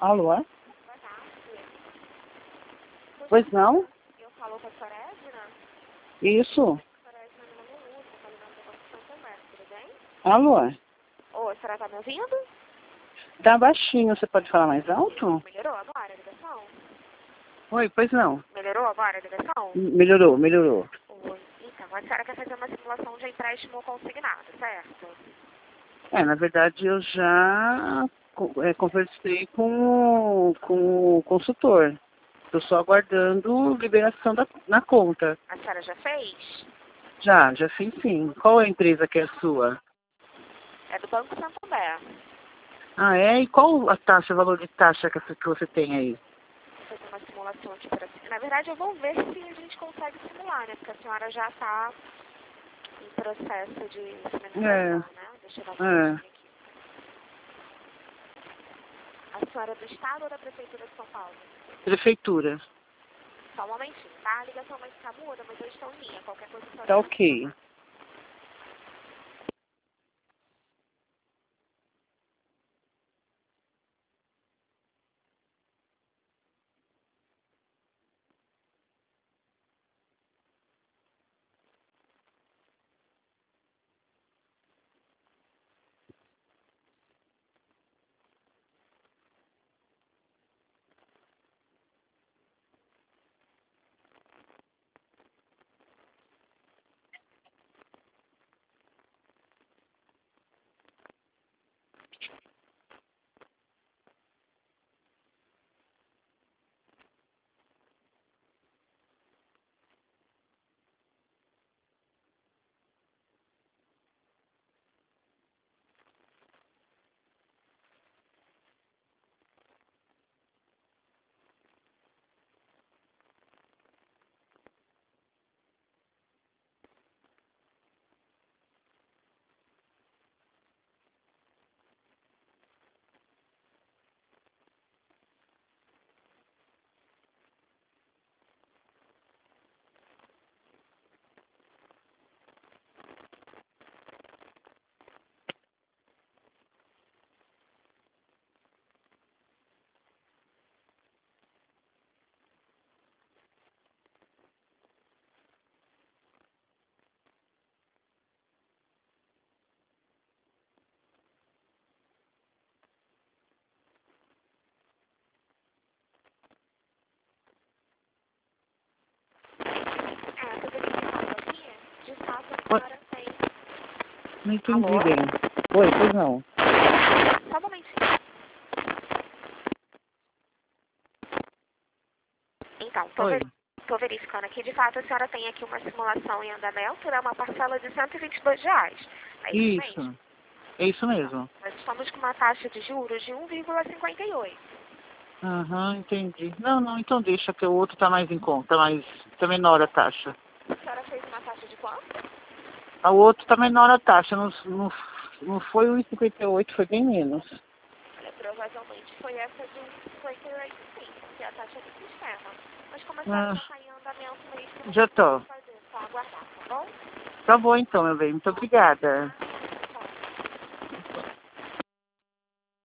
Alô? Boa tarde. Pois não? Eu falo com a senhora Edna. Isso. A senhora Edna, meu nome é Lúcia, estou ligando do Banco Santander, tudo bem? Alô? Ô, a senhora tá me ouvindo? Tá baixinho, você pode falar mais alto? Melhorou agora a ligação? Oi, pois não. Melhorou agora a ligação? Melhorou, melhorou. Oi. Então, a senhora quer fazer uma simulação de empréstimo consignado, certo? Na verdade eu já conversei com o consultor. Estou só aguardando liberação na conta. A senhora já fez? Já fiz sim. Qual é a empresa que é sua? É do Banco Santander. Ah, é? E qual a taxa, o valor de taxa que você tem aí? Vou fazer uma simulação aqui para... Na verdade, eu vou ver se a gente consegue simular, né? Porque a senhora já está em processo de finalização, né? Deixa eu dar uma olhadinha aqui. A senhora é do Estado ou da Prefeitura de São Paulo? Prefeitura. Só um momentinho, tá? A ligação vai ficar muda, mas eu estou em linha. Qualquer coisa a senhora Tá pode ok. chamar. Tudo que eu falo aqui, de fato, a senhora tem... Não entendi Alô? bem. Oi, pois não. Só um momentinho. Então, Oi. tô verificando aqui. De fato, a senhora tem aqui uma simulação em andamento, né? Uma parcela de R$ 122. É isso mesmo? Isso. É isso mesmo. Nós estamos com uma taxa de juros de 1,58. Aham, entendi. Não, então deixa que o outro tá mais em conta, tá menor a taxa. A senhora fez uma taxa de quanto? O outro tá menor a taxa, não foi 1,58, foi bem menos. Olha, provavelmente foi essa de 1,58, sim, porque é a taxa do sistema. Mas como a senhora já está em andamento mesmo, não Já tem o tô. que fazer, só aguardar, tá bom? Tá bom então, meu bem. Muito obrigada.